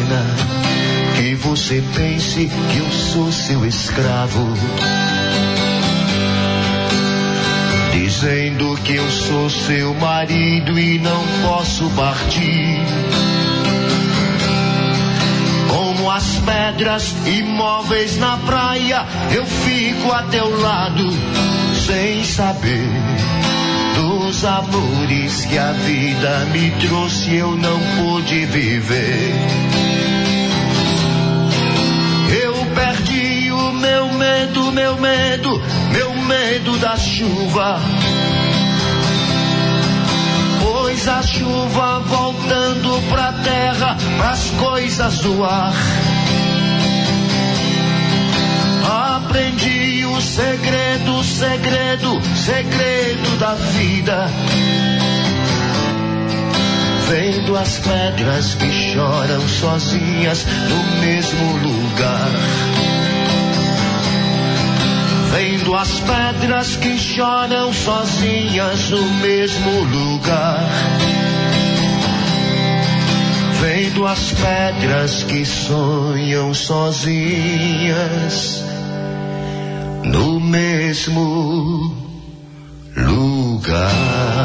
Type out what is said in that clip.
pena que você pense que eu sou seu escravo, dizendo que eu sou seu marido e não posso partir. Como as pedras imóveis na praia, eu fico a teu lado, sem saber dos amores que a vida me trouxe, eu não pude viver. Eu perdi o meu medo, meu medo, meu medo da chuva, pois a chuva voltando pra terra, pras coisas do ar. Aprendi o segredo, segredo, segredo da vida, vendo as pedras que choram sozinhas no mesmo lugar. Vendo as pedras que choram sozinhas no mesmo lugar. Vendo as pedras que sonham sozinhas no mesmo lugar.